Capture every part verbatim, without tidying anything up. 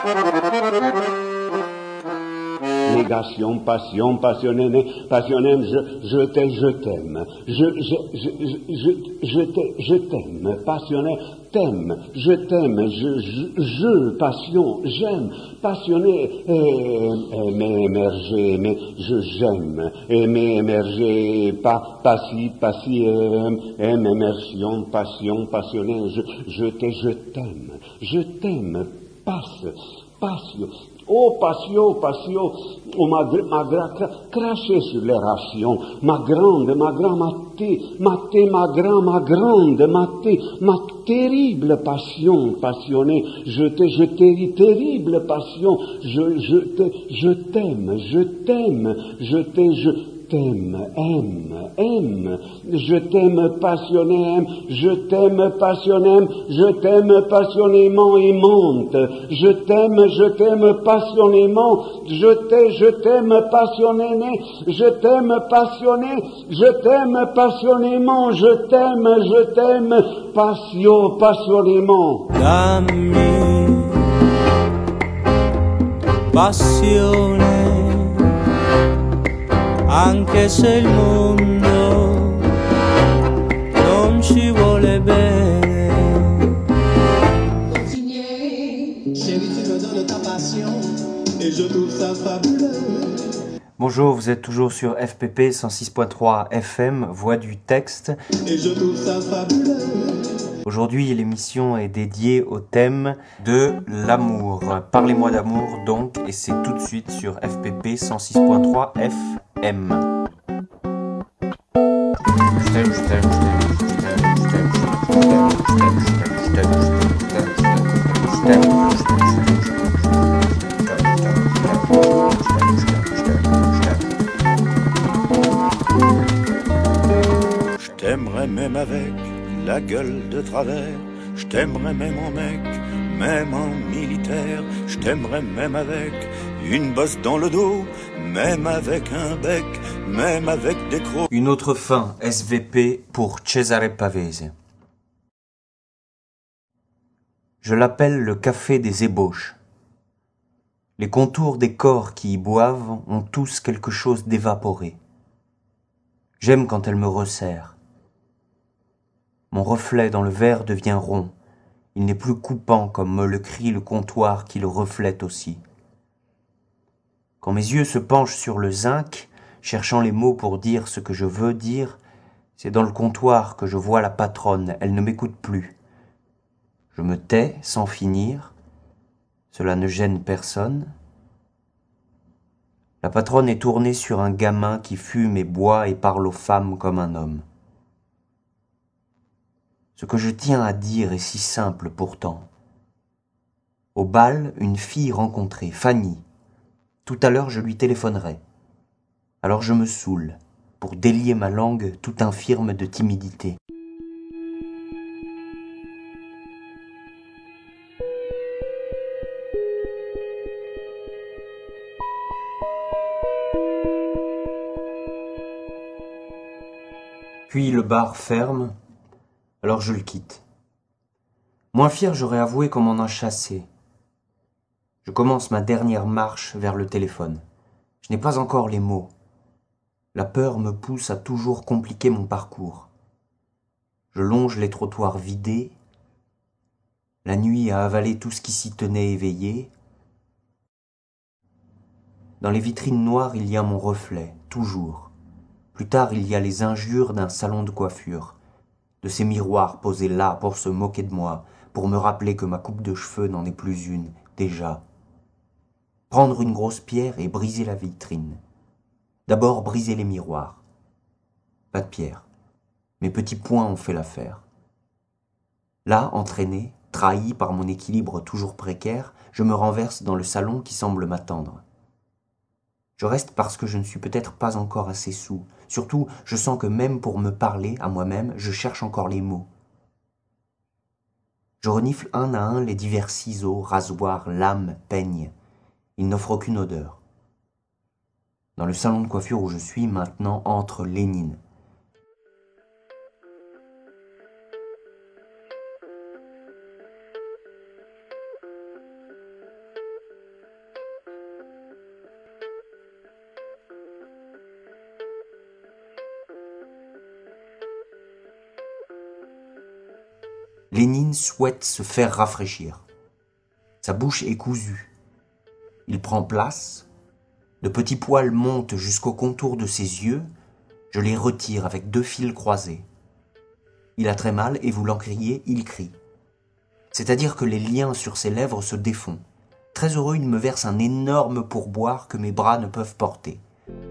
Négation, passion, passionné, passionné, je, je t'aime, je t'aime, je, je, je, je, je, je t'aime, je t'aime, passionné, t'aime, je t'aime, je, je, je, passion, j'aime, passionné, aimer, émerger, mais je, j'aime, aimer, émerger, pas, passi, passi, aime, aime, immersion, passion, passionné, je, je t'aime, je t'aime, je t'aime, passe, passion. Oh, patio, patio, oh, ma, ma, ma, cracher sur les rations, ma grande, ma grande, ma té, ma té, ma grande, ma grande, ma té, ma terrible passion, passionnée, je t'ai, je t'ai, terrible passion, je, je t'ai, je t'aime, je t'aime, je t'ai, je t'aime, aime, aime, je t'aime passionné, aime, je t'aime passionné, je t'aime passionnément et monte, je t'aime, je t'aime passionnément, je t'aime, je t'aime passionné, je t'aime passionné, je t'aime passionnément, je t'aime, je t'aime passion, passionnément. Dammi passione, anche se il mondo non ci vuole bene. Continuez, chérie, tu me donnes ta passion, et je trouve ça fabuleux. Bonjour, vous êtes toujours sur F P P cent six point trois F M, Voix du texte. Et je trouve ça fabuleux. Aujourd'hui, l'émission est dédiée au thème de l'amour. Parlez-moi d'amour donc, et c'est tout de suite sur F P P cent six point trois F M. Je t'aime, je t'aime, je t'aime, je t'aime, je t'aime, je t'aime, je t'aime, je t'aime. Je t'aimerais même avec la gueule de travers, je t'aimerais même en mec, même en militaire, je t'aimerais même avec une bosse dans le dos, même avec un bec, même avec des crocs. Une autre fin, S V P pour Cesare Pavese. Je l'appelle le café des ébauches. Les contours des corps qui y boivent ont tous quelque chose d'évaporé. J'aime quand elle me resserre. Mon reflet dans le verre devient rond. Il n'est plus coupant comme me le crie le comptoir qui le reflète aussi. Quand mes yeux se penchent sur le zinc, cherchant les mots pour dire ce que je veux dire, c'est dans le comptoir que je vois la patronne, elle ne m'écoute plus. Je me tais sans finir, cela ne gêne personne. La patronne est tournée sur un gamin qui fume et boit et parle aux femmes comme un homme. Ce que je tiens à dire est si simple pourtant. Au bal, une fille rencontrée, Fanny. Tout à l'heure, je lui téléphonerai. Alors je me saoule, pour délier ma langue tout infirme de timidité. Puis le bar ferme, alors je le quitte. Moins fier, j'aurais avoué qu'on m'en a chassé. Je commence ma dernière marche vers le téléphone. Je n'ai pas encore les mots. La peur me pousse à toujours compliquer mon parcours. Je longe les trottoirs vidés. La nuit a avalé tout ce qui s'y tenait éveillé. Dans les vitrines noires, il y a mon reflet, toujours. Plus tard, il y a les injures d'un salon de coiffure, de ces miroirs posés là pour se moquer de moi, pour me rappeler que ma coupe de cheveux n'en est plus une, déjà. Prendre une grosse pierre et briser la vitrine. D'abord briser les miroirs. Pas de pierre. Mes petits poings ont fait l'affaire. Là, entraîné, trahi par mon équilibre toujours précaire, je me renverse dans le salon qui semble m'attendre. Je reste parce que je ne suis peut-être pas encore assez saoul. Surtout, je sens que même pour me parler à moi-même, je cherche encore les mots. Je renifle un à un les divers ciseaux, rasoirs, lames, peignes. Ils n'offrent aucune odeur. Dans le salon de coiffure où je suis, maintenant entre Lénine. Lénine souhaite se faire rafraîchir. Sa bouche est cousue. Il prend place. De petits poils montent jusqu'au contour de ses yeux. Je les retire avec deux fils croisés. Il a très mal et voulant crier, il crie. C'est-à-dire que les liens sur ses lèvres se défont. Très heureux, il me verse un énorme pourboire que mes bras ne peuvent porter.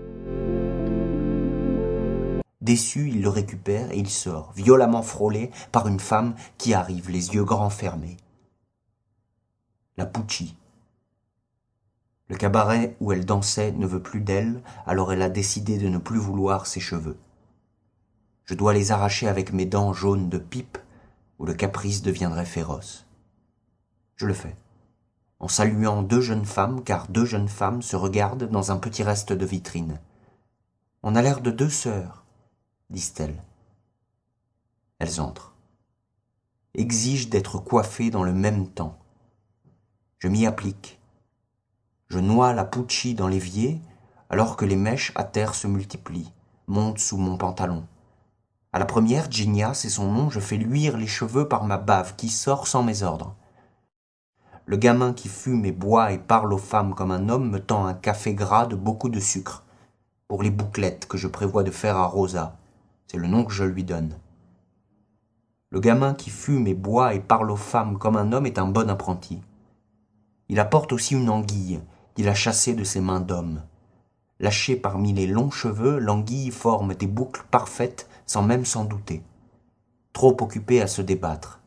Déçu, il le récupère et il sort, violemment frôlé par une femme qui arrive, les yeux grands fermés. La Pucci. Le cabaret où elle dansait ne veut plus d'elle, alors elle a décidé de ne plus vouloir ses cheveux. Je dois les arracher avec mes dents jaunes de pipe, ou le caprice deviendrait féroce. Je le fais, en saluant deux jeunes femmes, car deux jeunes femmes se regardent dans un petit reste de vitrine. « On a l'air de deux sœurs », disent-elles. Elles entrent. Exigent d'être coiffées dans le même temps. Je m'y applique. Je noie la Pucci dans l'évier, alors que les mèches à terre se multiplient, montent sous mon pantalon. À la première, Ginia, c'est son nom, je fais luire les cheveux par ma bave qui sort sans mes ordres. Le gamin qui fume et boit et parle aux femmes comme un homme me tend un café gras de beaucoup de sucre, pour les bouclettes que je prévois de faire à Rosa. C'est le nom que je lui donne. Le gamin qui fume et boit et parle aux femmes comme un homme est un bon apprenti. Il apporte aussi une anguille qu'il a chassée de ses mains d'homme. Lâchée parmi les longs cheveux, l'anguille forme des boucles parfaites sans même s'en douter. Trop occupée à se débattre.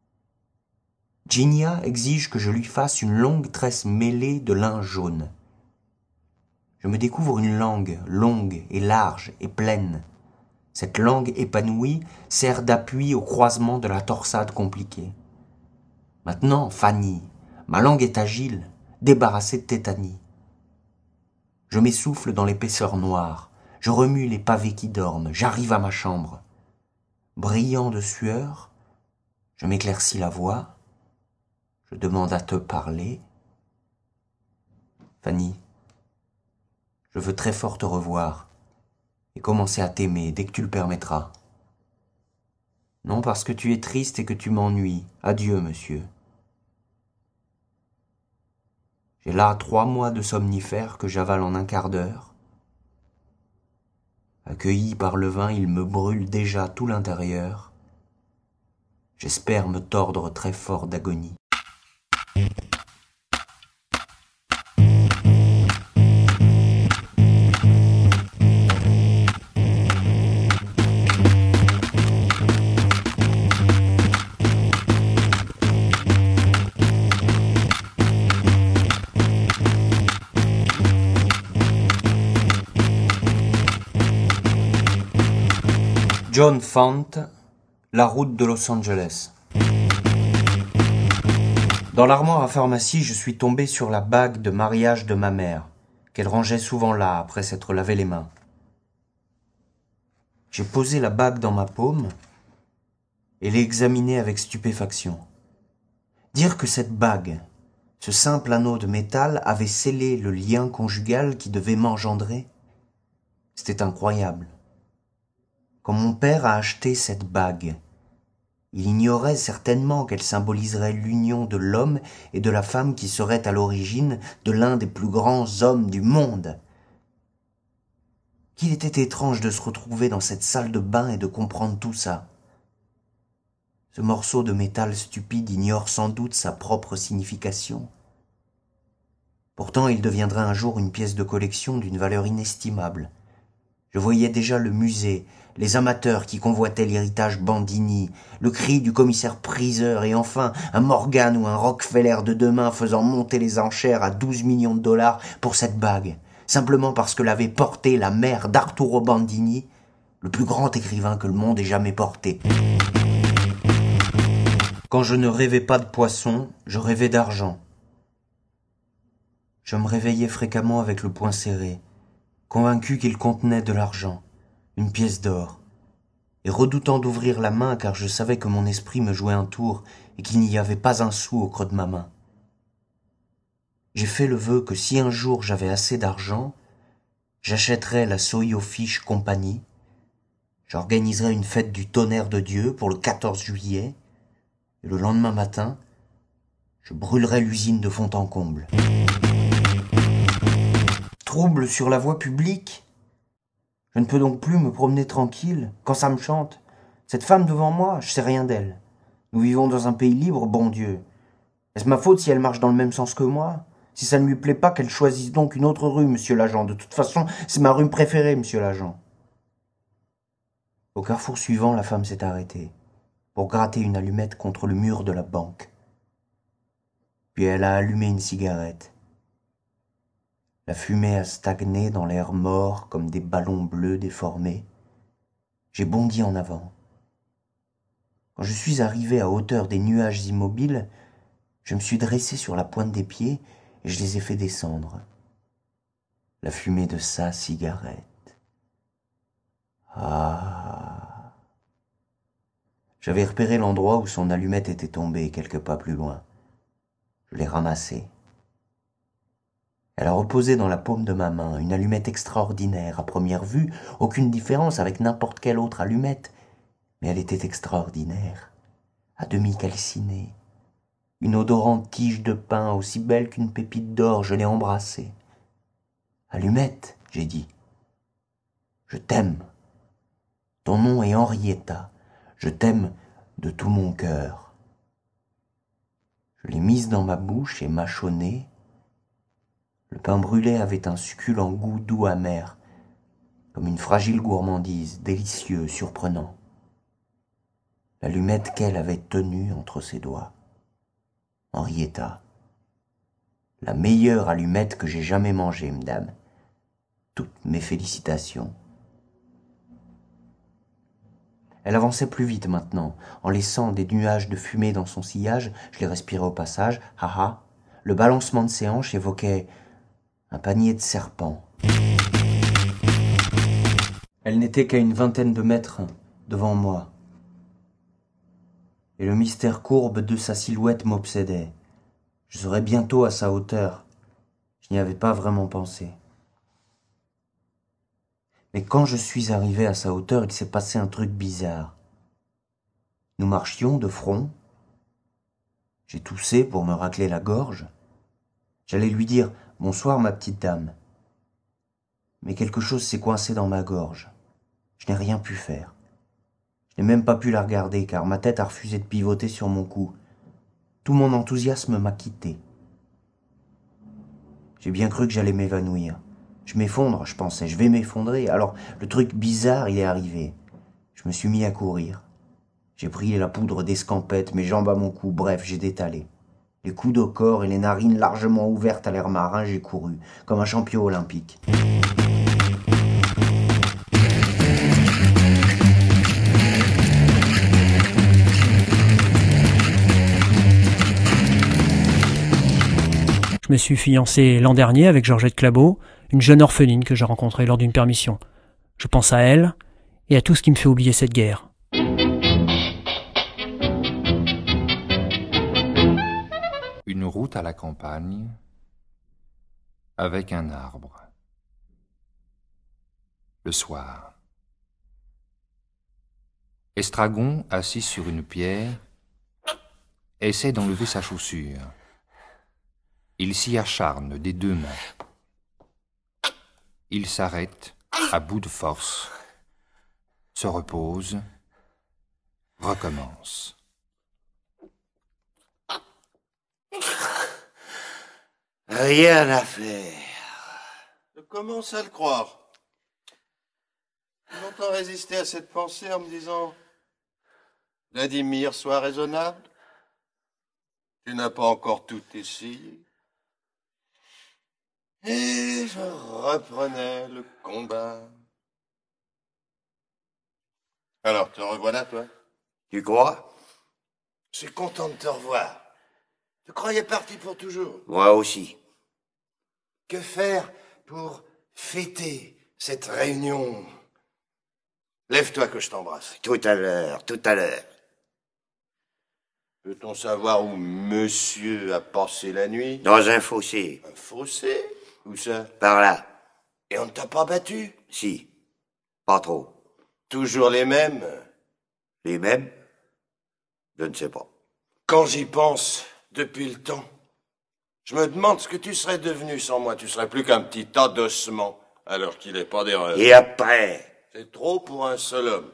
Ginia exige que je lui fasse une longue tresse mêlée de lin jaune. Je me découvre une langue longue et large et pleine. Cette langue épanouie sert d'appui au croisement de la torsade compliquée. Maintenant, Fanny, ma langue est agile, débarrassée de tétanie. Je m'essouffle dans l'épaisseur noire, je remue les pavés qui dorment, j'arrive à ma chambre. Brillant de sueur, je m'éclaircis la voix, je demande à te parler. Fanny, je veux très fort te revoir et commencer à t'aimer dès que tu le permettras. Non parce que tu es triste et que tu m'ennuies. Adieu, monsieur. J'ai là trois mois de somnifères que j'avale en un quart d'heure. Accueilli par le vin, il me brûle déjà tout l'intérieur. J'espère me tordre très fort d'agonie. John Fant, La route de Los Angeles. Dans l'armoire à pharmacie, je suis tombé sur la bague de mariage de ma mère, qu'elle rangeait souvent là après s'être lavé les mains. J'ai posé la bague dans ma paume et l'ai examinée avec stupéfaction. Dire que cette bague, ce simple anneau de métal, avait scellé le lien conjugal qui devait m'engendrer, c'était incroyable. Quand mon père a acheté cette bague, il ignorait certainement qu'elle symboliserait l'union de l'homme et de la femme qui serait à l'origine de l'un des plus grands hommes du monde. Qu'il était étrange de se retrouver dans cette salle de bain et de comprendre tout ça. Ce morceau de métal stupide ignore sans doute sa propre signification. Pourtant, il deviendra un jour une pièce de collection d'une valeur inestimable. Je voyais déjà le musée, les amateurs qui convoitaient l'héritage Bandini, le cri du commissaire-priseur et enfin un Morgan ou un Rockefeller de demain faisant monter les enchères à douze millions de dollars pour cette bague, simplement parce que l'avait portée la mère d'Arturo Bandini, le plus grand écrivain que le monde ait jamais porté. Quand je ne rêvais pas de poisson, je rêvais d'argent. Je me réveillais fréquemment avec le poing serré, convaincu qu'il contenait de l'argent, une pièce d'or, et redoutant d'ouvrir la main car je savais que mon esprit me jouait un tour et qu'il n'y avait pas un sou au creux de ma main. J'ai fait le vœu que si un jour j'avais assez d'argent, j'achèterais la Soyo Fish Company, j'organiserais une fête du tonnerre de Dieu pour le quatorze juillet, Et le lendemain matin, je brûlerai l'usine de fond en comble. Trouble sur la voie publique. Je ne peux donc plus me promener tranquille quand ça me chante. Cette femme devant moi, je sais rien d'elle. Nous vivons dans un pays libre, bon Dieu. Est-ce ma faute si elle marche dans le même sens que moi? Si ça ne lui plaît pas, qu'elle choisisse donc une autre rue, monsieur l'agent. De toute façon, c'est ma rue préférée, monsieur l'agent. Au carrefour suivant, la femme s'est arrêtée pour gratter une allumette contre le mur de la banque. Puis elle a allumé une cigarette. La fumée a stagné dans l'air mort comme des ballons bleus déformés. J'ai bondi en avant. Quand je suis arrivé à hauteur des nuages immobiles, je me suis dressé sur la pointe des pieds et je les ai fait descendre. La fumée de sa cigarette. Ah. J'avais repéré l'endroit où son allumette était tombée, quelques pas plus loin. Je l'ai ramassée. Elle a reposé dans la paume de ma main, une allumette extraordinaire. À première vue, aucune différence avec n'importe quelle autre allumette. Mais elle était extraordinaire, à demi calcinée. Une odorante tige de pin, aussi belle qu'une pépite d'or, je l'ai embrassée. Allumette, j'ai dit. Je t'aime. Ton nom est Henrietta. Je t'aime de tout mon cœur. Je l'ai mise dans ma bouche et mâchonnée. Le pain brûlé avait un succulent goût doux amer, comme une fragile gourmandise, délicieux, surprenant. L'allumette qu'elle avait tenue entre ses doigts. Henrietta, la meilleure allumette que j'ai jamais mangée, madame. Toutes mes félicitations. Elle avançait plus vite maintenant, en laissant des nuages de fumée dans son sillage. Je les respirais au passage. Ha ha. Le balancement de ses hanches évoquait un panier de serpents. Elle n'était qu'à une vingtaine de mètres devant moi. Et le mystère courbe de sa silhouette m'obsédait. Je serais bientôt à sa hauteur. Je n'y avais pas vraiment pensé. Mais quand je suis arrivé à sa hauteur, il s'est passé un truc bizarre. Nous marchions de front. J'ai toussé pour me racler la gorge. J'allais lui dire « Bonsoir, ma petite dame ». Mais quelque chose s'est coincé dans ma gorge. Je n'ai rien pu faire. Je n'ai même pas pu la regarder, car ma tête a refusé de pivoter sur mon cou. Tout mon enthousiasme m'a quitté. J'ai bien cru que j'allais m'évanouir. Je m'effondre, je pensais, je vais m'effondrer. Alors, le truc bizarre, il est arrivé. Je me suis mis à courir. J'ai pris la poudre d'escampette, mes jambes à mon cou, bref, j'ai détalé. Les coudes au corps et les narines largement ouvertes à l'air marin, j'ai couru, comme un champion olympique. Je me suis fiancé l'an dernier avec Georgette Clabot, une jeune orpheline que j'ai rencontrée lors d'une permission. Je pense à elle et à tout ce qui me fait oublier cette guerre. Une route à la campagne avec un arbre. Le soir. Estragon, assis sur une pierre, essaie d'enlever sa chaussure. Il s'y acharne des deux mains. Il s'arrête à bout de force, se repose, recommence. Rien à faire. Je commence à le croire. J'ai longtemps résisté à cette pensée en me disant « Vladimir, sois raisonnable. Tu n'as pas encore tout essayé. » Et je reprenais le combat. Alors, te revoilà, toi? Tu crois? Je suis content de te revoir. Je croyais parti pour toujours. Moi aussi. Que faire pour fêter cette réunion? Lève-toi que je t'embrasse. Tout à l'heure, tout à l'heure. Peut-on savoir où monsieur a passé la nuit? Dans un fossé. Un fossé? Où ça? Par là. Et on ne t'a pas battu? Si. Pas trop. Toujours les mêmes? Les mêmes? Je ne sais pas. Quand j'y pense, depuis le temps, je me demande ce que tu serais devenu sans moi. Tu serais plus qu'un petit tas d'ossements, alors qu'il n'est pas d'erreur. Et après? C'est trop pour un seul homme.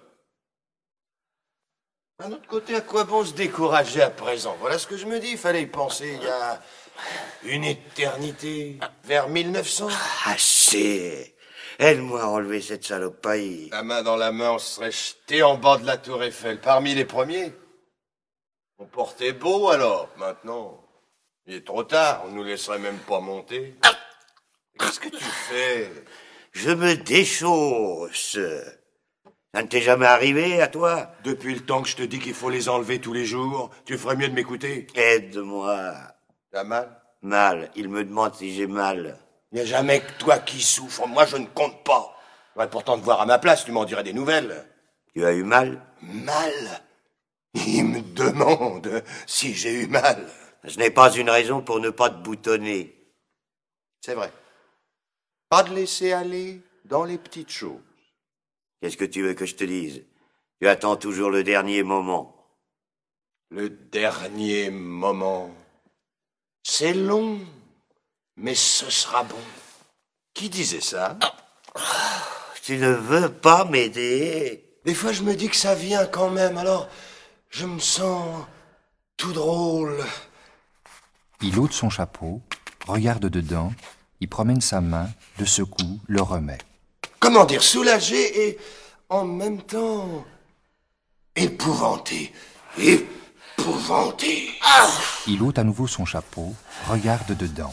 D'un autre côté, à quoi bon se décourager à présent? Voilà ce que je me dis. Il fallait y penser il y a une éternité, vers mille neuf cents. Assez. Aide-moi à enlever cette saloperie. La main dans la main, on serait jeté en bas de la tour Eiffel, parmi les premiers. On portait beau alors. Maintenant, il est trop tard. On nous laisserait même pas monter. Qu'est-ce que tu fais? Je me déchausse. Ça ne t'est jamais arrivé, à toi? Depuis le temps que je te dis qu'il faut les enlever tous les jours, tu ferais mieux de m'écouter. Aide-moi. T'as mal? Mal. Il me demande si j'ai mal. Il n'y a jamais que toi qui souffres. Moi, je ne compte pas. J'aurais pourtant te voir à ma place, tu m'en dirais des nouvelles. Tu as eu mal? Mal? Il me demande si j'ai eu mal. Ce n'est pas une raison pour ne pas te boutonner. C'est vrai. Pas de laisser aller dans les petites choses. Qu'est-ce que tu veux que je te dise? Tu attends toujours le dernier moment. Le dernier moment. C'est long, mais ce sera bon. Qui disait ça? Tu ne veux pas m'aider? Des fois, je me dis que ça vient quand même, alors je me sens tout drôle. Il ôte son chapeau, regarde dedans, y promène sa main, le secoue, le remet. Comment dire, soulagé et en même temps épouvanté. Épouvanté. Ah! Il ôte à nouveau son chapeau, regarde dedans.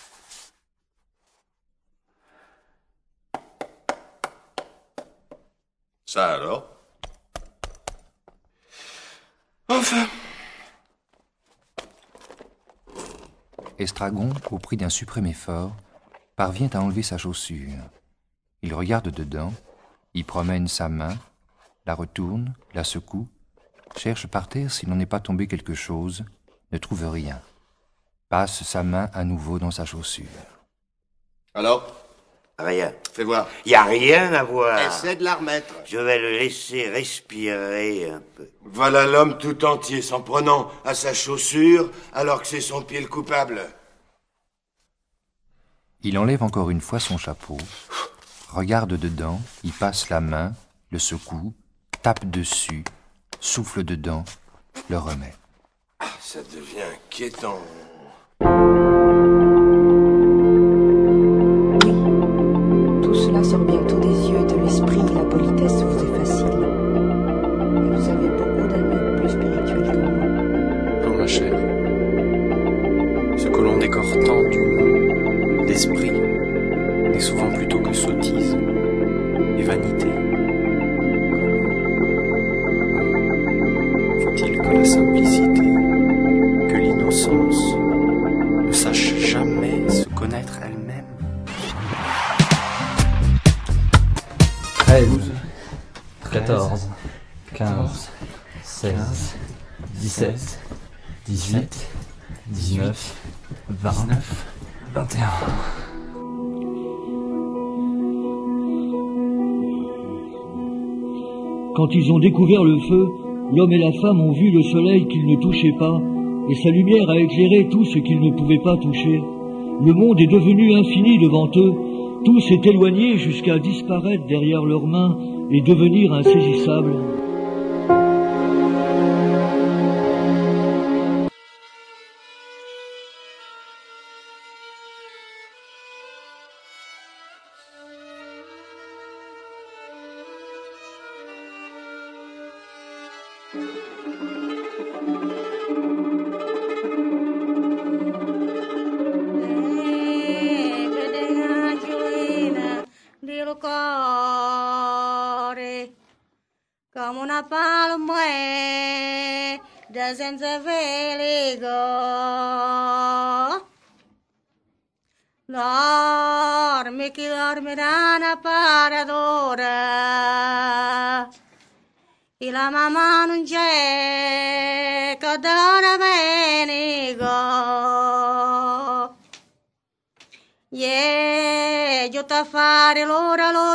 Ça alors? Enfin. Estragon, au prix d'un suprême effort, parvient à enlever sa chaussure. Il regarde dedans, y promène sa main, la retourne, la secoue, cherche par terre s'il n'en est pas tombé quelque chose, ne trouve rien. Passe sa main à nouveau dans sa chaussure. Alors? Rien. Fais voir. Il n'y a rien à voir. Essaie de la remettre. Je vais le laisser respirer un peu. Voilà l'homme tout entier s'en prenant à sa chaussure alors que c'est son pied le coupable. Il enlève encore une fois son chapeau, regarde dedans, y passe la main, le secoue, tape dessus, souffle dedans, le remet. Ah, ça devient inquiétant. Tout cela sort bientôt des yeux et de l'esprit, la politesse vous est facile. Et vous avez beaucoup d'amis plus spirituels que moi. Non, ma chère. Ce que l'on décore tant du monde, d'esprit, n'est souvent plutôt que sottise et vanité. Faut-il que la simplicité, que l'innocence ne sache jamais se connaître elle-même? treize, quatorze, quinze, seize, dix-sept, dix-huit, dix-neuf, vingt, vingt et un. Quand ils ont découvert le feu, l'homme et la femme ont vu le soleil qu'ils ne touchaient pas, et sa lumière a éclairé tout ce qu'ils ne pouvaient pas toucher. Le monde est devenu infini devant eux, tout s'est éloigné jusqu'à disparaître derrière leurs mains et devenir insaisissable. Come una palma da senza veligo, dormi chi dormirà una paradora, e la mamma non c'è che dona venigo. Yeah, io t'ho fare l'ora lo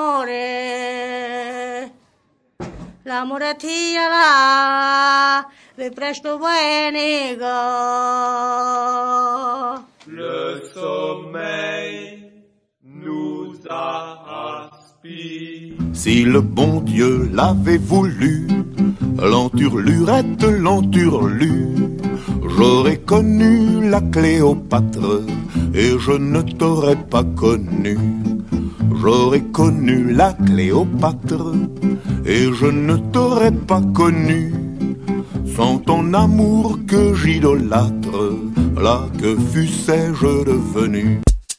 Signore. La muratia là, vi presto bueniga. Le sommeil nous a aspiré. Si le bon Dieu l'avait voulu, l'enturlurette, l'enturlu, j'aurais connu la Cléopâtre et je ne t'aurais pas connu. J'aurais connu la Cléopâtre et je ne t'aurais pas connu. Sans ton amour que j'idolâtre, là que fussais-je devenu.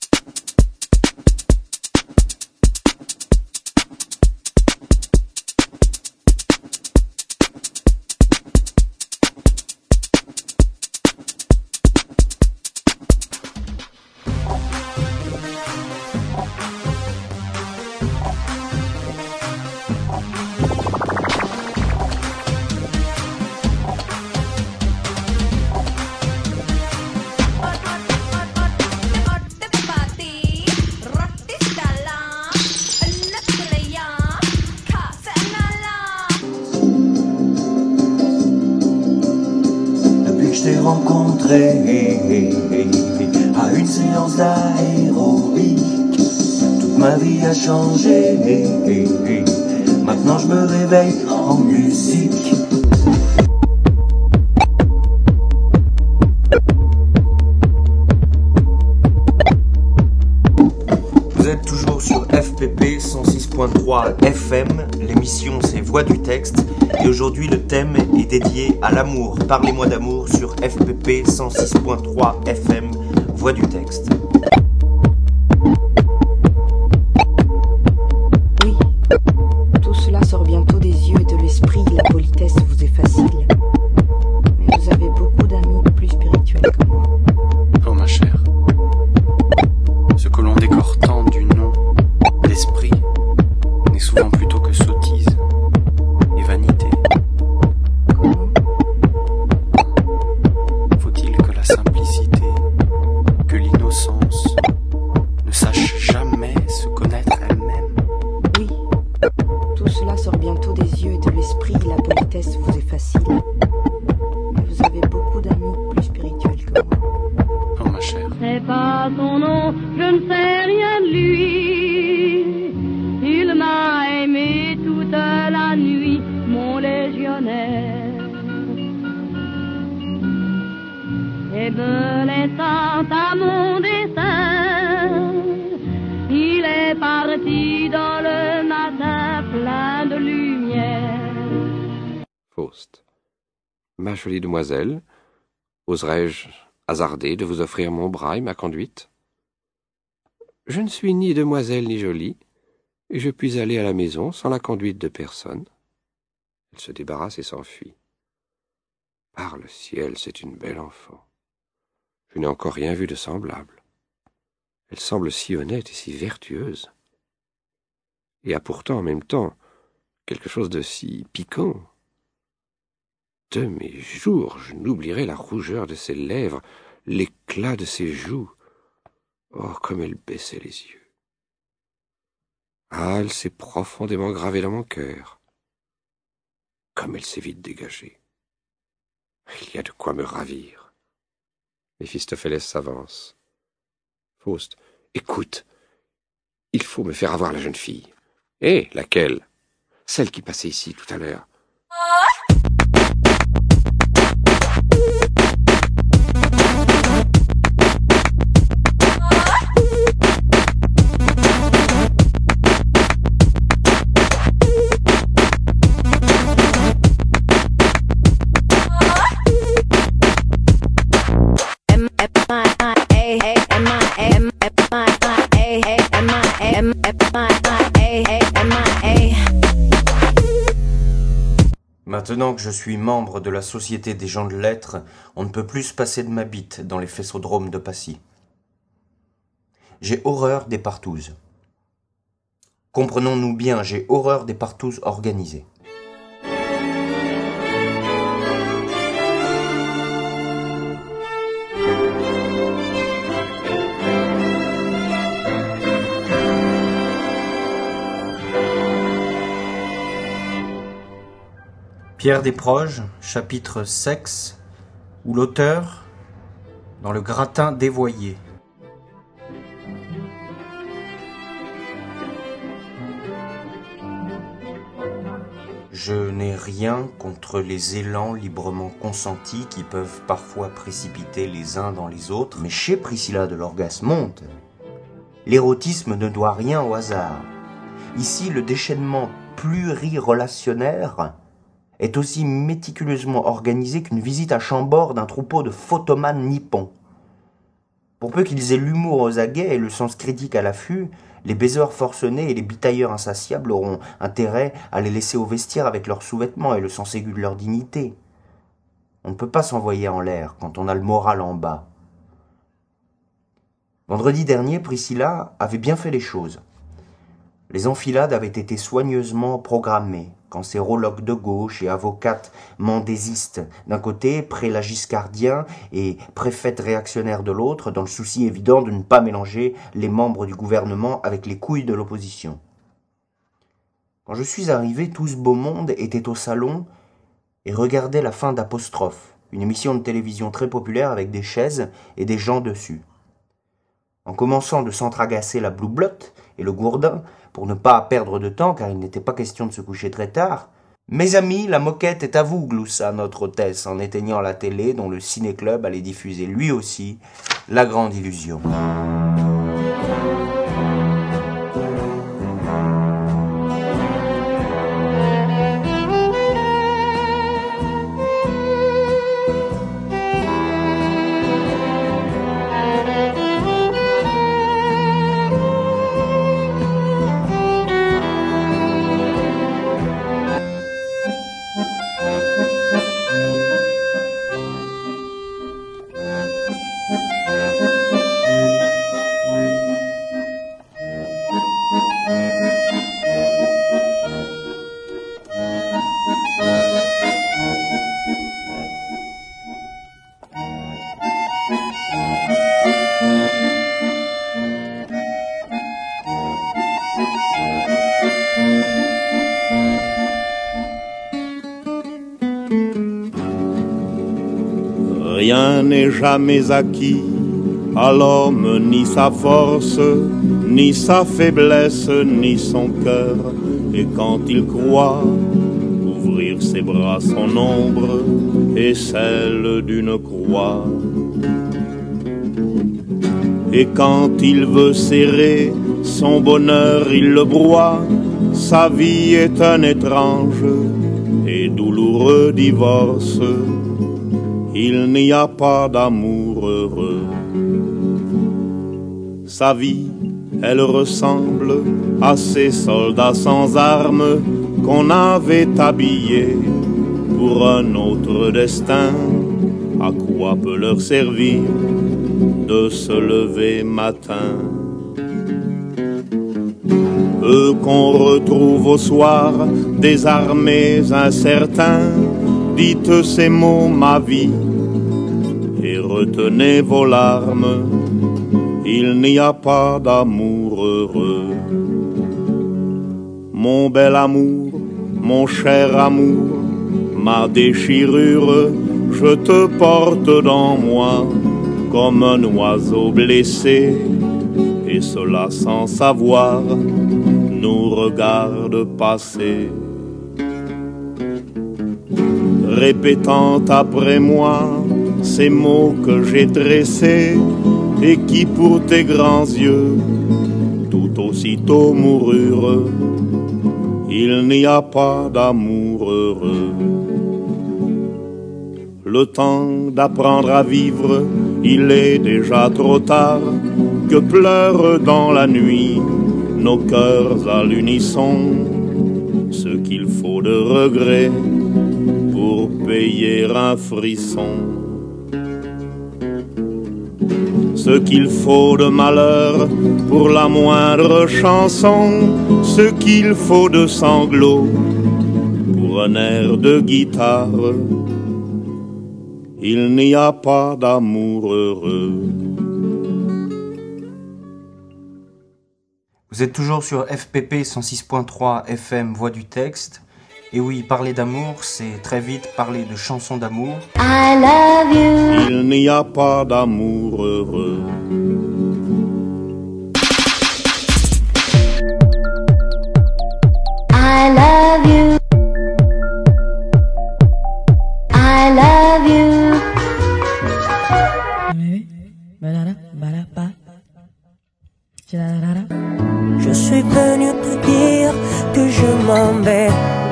À une séance d'aérobic, toute ma vie a changé. Maintenant je me réveille en musique. Vous êtes toujours sur F P P cent six point trois F M, l'émission c'est Voix du texte, et aujourd'hui le thème est dédié à l'amour. Parlez-moi d'amour sur F P P cent six point trois F M, Voix du texte. Oui, tout cela sort bientôt des yeux et de l'esprit, la politesse vous est facile. Mais vous avez beaucoup d'amis plus spirituels que moi. Oh ma chère, ce que l'on décore tant du nom, l'esprit, n'est souvent plutôt que sottise et vanité. Comment ? Faut-il que la simplicité, que l'innocence ne sache jamais se connaître elle-même? Oui, tout cela sort bientôt des yeux et de l'esprit, la politesse vous est facile. Mais vous avez beaucoup d'amis plus spirituels que moi. Oh ma chère. C'est pas son nom, je ne sais rien de lui. Il m'a aimé toute la nuit, mon légionnaire. Et me laissant à mon dessein, il est parti dans le matin plein de lumière. Faust. Ma jolie demoiselle, oserais-je hasarder de vous offrir mon bras et ma conduite? Je ne suis ni demoiselle ni jolie, et je puis aller à la maison sans la conduite de personne. Elle se débarrasse et s'enfuit. Par le ciel, c'est une belle enfant. Je n'ai encore rien vu de semblable. Elle semble si honnête et si vertueuse. Et a pourtant en même temps quelque chose de si piquant. De mes jours, je n'oublierai la rougeur de ses lèvres, l'éclat de ses joues. Oh, comme elle baissait les yeux. Ah, elle s'est profondément gravée dans mon cœur. Comme elle s'est vite dégagée. Il y a de quoi me ravir. Méphistophélès s'avance. Faust, écoute, il faut me faire avoir la jeune fille. Eh, laquelle? Celle qui passait ici tout à l'heure. Maintenant que je suis membre de la Société des gens de lettres, on ne peut plus se passer de ma bite dans les faissodromes de Passy. J'ai horreur des partouzes. Comprenons-nous bien, j'ai horreur des partouzes organisées. Pierre Desproges, chapitre Sexe, où l'auteur, dans le gratin dévoyé. Je n'ai rien contre les élans librement consentis qui peuvent parfois précipiter les uns dans les autres, mais chez Priscilla de l'Orgasmonte, l'érotisme ne doit rien au hasard. Ici, le déchaînement plurirelationnaire est aussi méticuleusement organisé qu'une visite à Chambord d'un troupeau de photomanes nippons. Pour peu qu'ils aient l'humour aux aguets et le sens critique à l'affût, les baiseurs forcenés et les bitailleurs insatiables auront intérêt à les laisser au vestiaire avec leurs sous-vêtements et le sens aigu de leur dignité. On ne peut pas s'envoyer en l'air quand on a le moral en bas. Vendredi dernier, Priscilla avait bien fait les choses. Les enfilades avaient été soigneusement programmées, cancérologue de gauche et avocate mendésiste d'un côté, prélat giscardien et préfète réactionnaire de l'autre, dans le souci évident de ne pas mélanger les membres du gouvernement avec les couilles de l'opposition. Quand je suis arrivé, tout ce beau monde était au salon et regardait la fin d'Apostrophe, une émission de télévision très populaire avec des chaises et des gens dessus. En commençant de s'entragasser la bloublotte et le gourdin, pour ne pas perdre de temps, car il n'était pas question de se coucher très tard. « Mes amis, la moquette est à vous », gloussa notre hôtesse en éteignant la télé dont le ciné-club allait diffuser lui aussi La Grande Illusion. Rien n'est jamais acquis à l'homme, ni sa force, ni sa faiblesse, ni son cœur. Et quand il croit ouvrir ses bras, son ombre est celle d'une croix. Et quand il veut serrer son bonheur, il le broie. Sa vie est un étrange et douloureux divorce. Il n'y a pas d'amour heureux. Sa vie, elle ressemble à ces soldats sans armes qu'on avait habillés pour un autre destin. À quoi peut leur servir de se lever matin? Eux qu'on retrouve au soir, désarmés, incertains, dites ces mots, ma vie, et retenez vos larmes. Il n'y a pas d'amour heureux. Mon bel amour, mon cher amour, ma déchirure, je te porte dans moi comme un oiseau blessé, et cela sans savoir nous regarde passer. Répétant après moi ces mots que j'ai tressés et qui pour tes grands yeux tout aussitôt moururent. Il n'y a pas d'amour heureux. Le temps d'apprendre à vivre, il est déjà trop tard, que pleurent dans la nuit nos cœurs à l'unisson. Ce qu'il faut de regret pour payer un frisson. Ce qu'il faut de malheur pour la moindre chanson. Ce qu'il faut de sanglots pour un air de guitare. Il n'y a pas d'amour heureux. Vous êtes toujours sur F P P cent six point trois F M Voix du Texte. Et oui, parler d'amour, c'est très vite parler de chansons d'amour. I love you. Il n'y a pas d'amour heureux. I love you. I love you. Je suis venu te dire que je m'embête.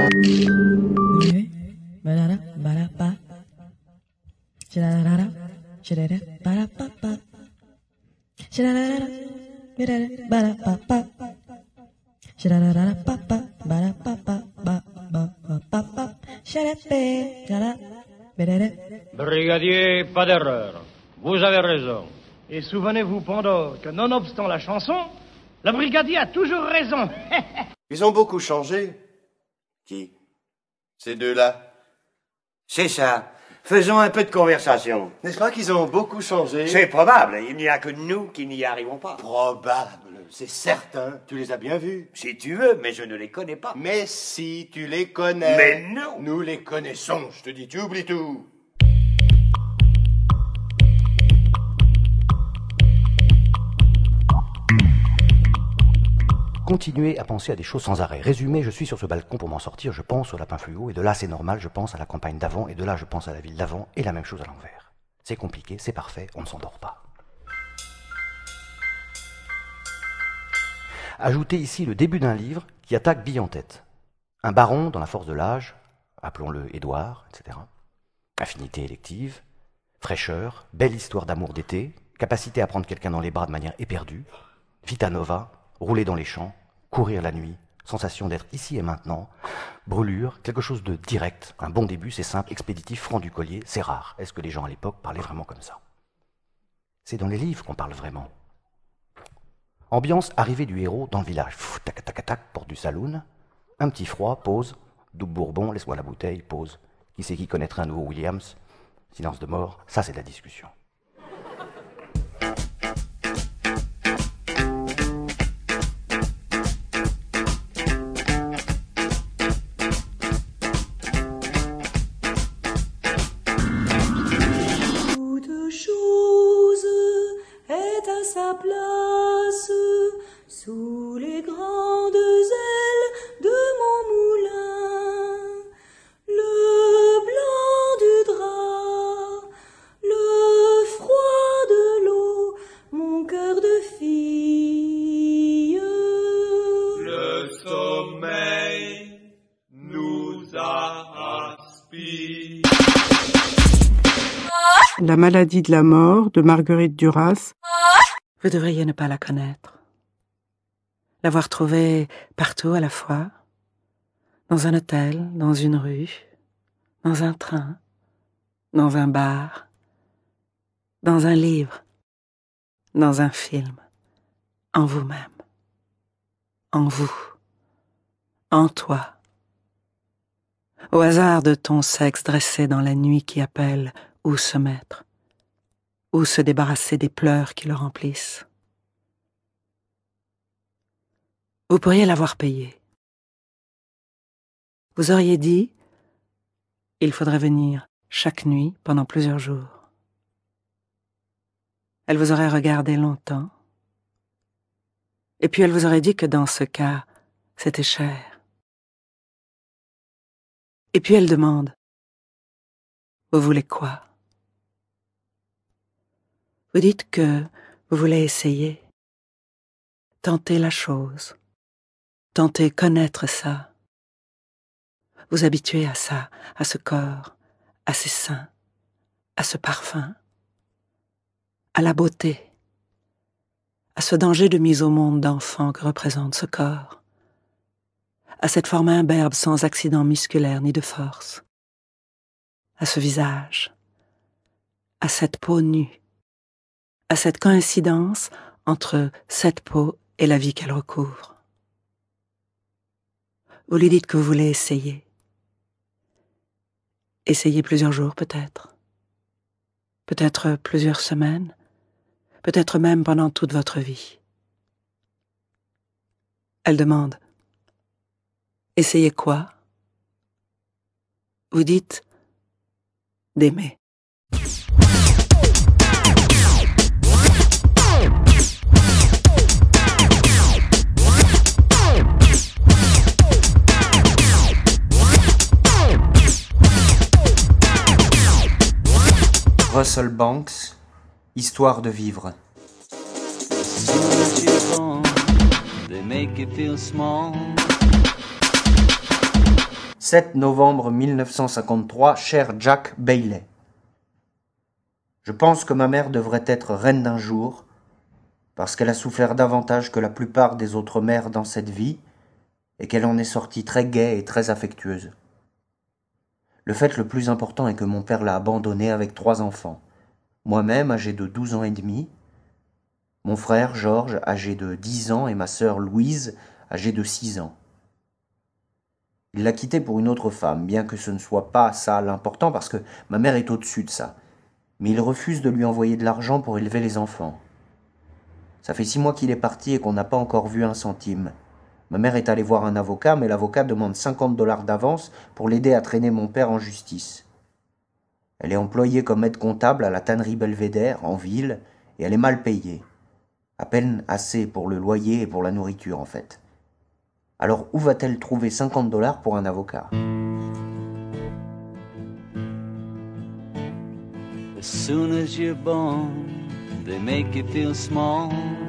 Brigadier, pas d'erreur. Vous avez raison. Et souvenez-vous, Pandore, que nonobstant la chanson, le brigadier a toujours raison. Ils ont beaucoup changé. Qui? Ces deux-là. C'est ça. Faisons un peu de conversation. N'est-ce pas qu'ils ont beaucoup changé? C'est probable. Il n'y a que nous qui n'y arrivons pas. Probable. C'est certain. Tu les as bien vus. Si tu veux, mais je ne les connais pas. Mais si, tu les connais. Mais non. Nous les connaissons. Je te dis, tu oublies tout. Continuez à penser à des choses sans arrêt. Résumé, je suis sur ce balcon pour m'en sortir, je pense au lapin fluo, et de là c'est normal, je pense à la campagne d'avant, et de là je pense à la ville d'avant, et la même chose à l'envers. C'est compliqué, c'est parfait, on ne s'endort pas. Ajoutez ici le début d'un livre qui attaque bille en tête. Un baron dans la force de l'âge, appelons-le Édouard, et cetera. Affinité élective, fraîcheur, belle histoire d'amour d'été, capacité à prendre quelqu'un dans les bras de manière éperdue, vita nova, rouler dans les champs, courir la nuit, sensation d'être ici et maintenant, brûlure, quelque chose de direct, un bon début, c'est simple, expéditif, franc du collier, c'est rare. Est-ce que les gens à l'époque parlaient vraiment comme ça? C'est dans les livres qu'on parle vraiment. Ambiance, arrivée du héros dans le village, Pfff, tac tac tac, porte du saloon, un petit froid, pause, double bourbon, laisse-moi la bouteille, pause. Qui c'est qui connaîtrait un nouveau Williams? Silence de mort, ça c'est de la discussion. Sous les grandes ailes de mon moulin, le blanc du drap, le froid de l'eau, mon cœur de fille. Le sommeil nous aspire. La maladie de la mort de Marguerite Duras. Vous devriez ne pas la connaître. L'avoir trouvée partout à la fois, dans un hôtel, dans une rue, dans un train, dans un bar, dans un livre, dans un film, en vous-même, en vous, en toi, au hasard de ton sexe dressé dans la nuit qui appelle où se mettre, où se débarrasser des pleurs qui le remplissent. Vous pourriez l'avoir payé. Vous auriez dit, il faudrait venir chaque nuit pendant plusieurs jours. Elle vous aurait regardé longtemps, et puis elle vous aurait dit que dans ce cas, c'était cher. Et puis elle demande, vous voulez quoi? Vous dites que vous voulez essayer, tenter la chose. Tentez connaître ça, vous habituer à ça, à ce corps, à ces seins, à ce parfum, à la beauté, à ce danger de mise au monde d'enfant que représente ce corps, à cette forme imberbe sans accident musculaire ni de force, à ce visage, à cette peau nue, à cette coïncidence entre cette peau et la vie qu'elle recouvre. Vous lui dites que vous voulez essayer. Essayer plusieurs jours peut-être. Peut-être plusieurs semaines. Peut-être même pendant toute votre vie. Elle demande, essayez quoi? Vous dites d'aimer. Russell Banks, Histoire de vivre. sept novembre mille neuf cent cinquante-trois, cher Jack Bailey. Je pense que ma mère devrait être reine d'un jour, parce qu'elle a souffert davantage que la plupart des autres mères dans cette vie, et qu'elle en est sortie très gaie et très affectueuse. Le fait le plus important est que mon père l'a abandonnée avec trois enfants. Moi-même, âgé de douze ans et demi, mon frère Georges, âgé de dix ans, et ma sœur Louise, âgée de six ans. Il l'a quittée pour une autre femme, bien que ce ne soit pas ça l'important, parce que ma mère est au-dessus de ça. Mais il refuse de lui envoyer de l'argent pour élever les enfants. Ça fait six mois qu'il est parti et qu'on n'a pas encore vu un centime. Ma mère est allée voir un avocat, mais l'avocat demande cinquante dollars d'avance pour l'aider à traîner mon père en justice. Elle est employée comme aide comptable à la tannerie Belvédère, en ville, et elle est mal payée. À peine assez pour le loyer et pour la nourriture, en fait. Alors où va-t-elle trouver cinquante dollars pour un avocat ? As soon as you're born, they make you feel small.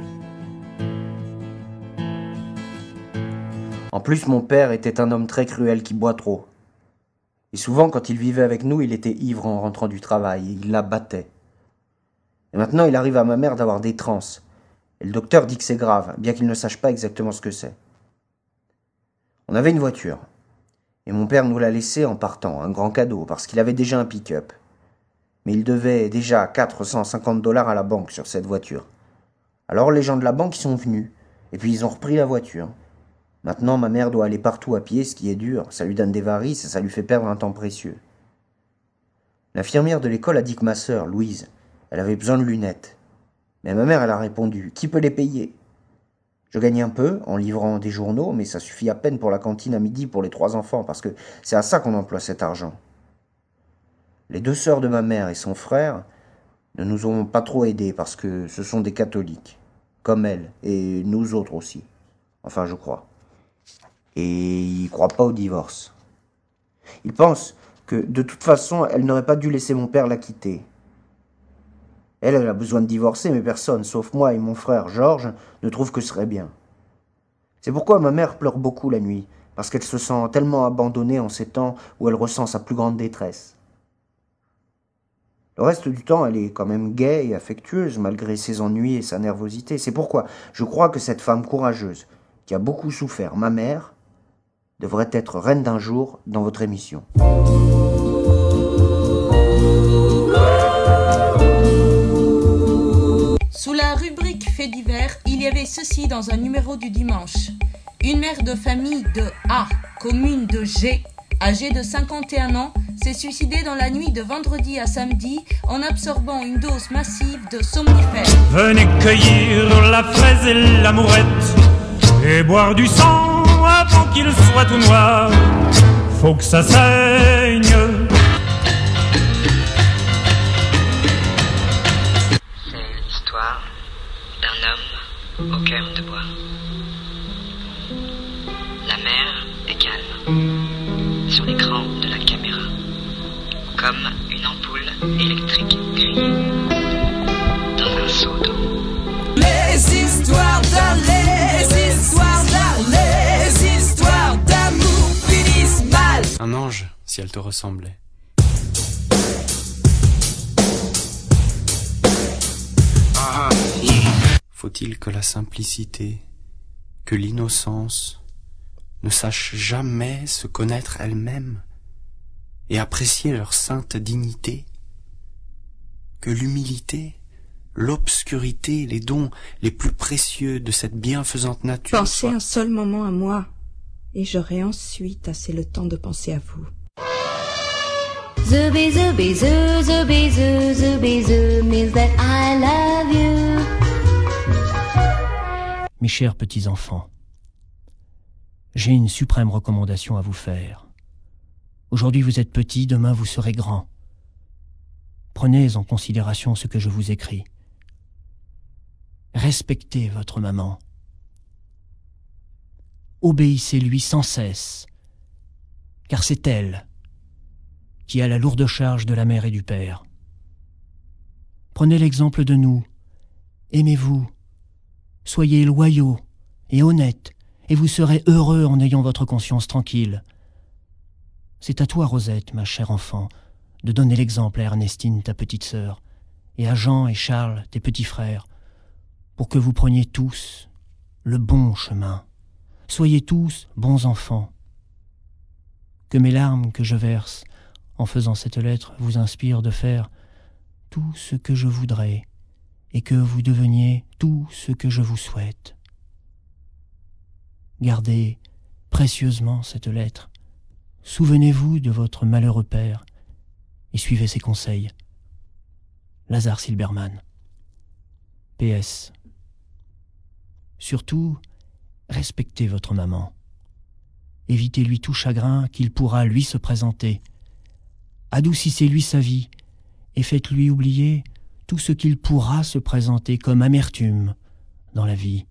En plus, mon père était un homme très cruel qui boit trop. Et souvent, quand il vivait avec nous, il était ivre en rentrant du travail, et il la battait. Et maintenant, il arrive à ma mère d'avoir des transes. Et le docteur dit que c'est grave, bien qu'il ne sache pas exactement ce que c'est. On avait une voiture. Et mon père nous l'a laissée en partant, un grand cadeau, parce qu'il avait déjà un pick-up. Mais il devait déjà quatre cent cinquante dollars à la banque sur cette voiture. Alors les gens de la banque y sont venus, et puis ils ont repris la voiture. Maintenant, ma mère doit aller partout à pied, ce qui est dur. Ça lui donne des varices et ça lui fait perdre un temps précieux. L'infirmière de l'école a dit que ma sœur, Louise, elle avait besoin de lunettes. Mais ma mère, elle a répondu, qui peut les payer ? Je gagne un peu en livrant des journaux, mais ça suffit à peine pour la cantine à midi pour les trois enfants, parce que c'est à ça qu'on emploie cet argent. Les deux sœurs de ma mère et son frère ne nous ont pas trop aidés, parce que ce sont des catholiques, comme elle, et nous autres aussi. Enfin, je crois. Et ils croient pas au divorce. Ils pensent que, de toute façon, elle n'aurait pas dû laisser mon père la quitter. Elle, elle a besoin de divorcer, mais personne, sauf moi et mon frère Georges, ne trouve que ce serait bien. C'est pourquoi ma mère pleure beaucoup la nuit, parce qu'elle se sent tellement abandonnée en ces temps où elle ressent sa plus grande détresse. Le reste du temps, elle est quand même gaie et affectueuse, malgré ses ennuis et sa nervosité. C'est pourquoi je crois que cette femme courageuse, qui a beaucoup souffert, ma mère, devrait être reine d'un jour dans votre émission. Sous la rubrique Faits divers, il y avait ceci dans un numéro du dimanche. Une mère de famille de A, commune de G, âgée de cinquante et un ans, s'est suicidée dans la nuit de vendredi à samedi en absorbant une dose massive de somnifères. Venez cueillir la fraise et l'amourette et boire du sang avant qu'il soit tout noir. Faut que ça saigne. C'est l'histoire d'un homme au cœur de bois. La mer est calme sur l'écran de la caméra, comme une ampoule électrique grillée dans un seau d'eau. Les histoires d'art, les histoires d'art, les histoires d'amour finissent mal. Un ange, si elle te ressemblait. Faut-il que la simplicité, que l'innocence ne sachent jamais se connaître elles-mêmes et apprécier leur sainte dignité, que l'humilité, l'obscurité, les dons les plus précieux de cette bienfaisante nature. Pensez soient... un seul moment à moi, et j'aurai ensuite assez le temps de penser à vous. Zubi zubi zoo, zubi zoo, zubi zoo means that I love you. Mes chers petits-enfants, j'ai une suprême recommandation à vous faire. Aujourd'hui vous êtes petit, demain vous serez grand. Prenez en considération ce que je vous écris. Respectez votre maman. Obéissez-lui sans cesse, car c'est elle qui a la lourde charge de la mère et du père. Prenez l'exemple de nous. Aimez-vous. Soyez loyaux et honnêtes, et vous serez heureux en ayant votre conscience tranquille. C'est à toi, Rosette, ma chère enfant, de donner l'exemple à Ernestine, ta petite sœur, et à Jean et Charles, tes petits frères, pour que vous preniez tous le bon chemin. Soyez tous bons enfants. Que mes larmes que je verse en faisant cette lettre vous inspirent de faire tout ce que je voudrais, et que vous deveniez tout ce que je vous souhaite. Gardez précieusement cette lettre. Souvenez-vous de votre malheureux père et suivez ses conseils. Lazare Silberman. P S. Surtout, respectez votre maman. Évitez-lui tout chagrin qu'il pourra lui se présenter. Adoucissez-lui sa vie et faites-lui oublier tout ce qu'il pourra se présenter comme amertume dans la vie.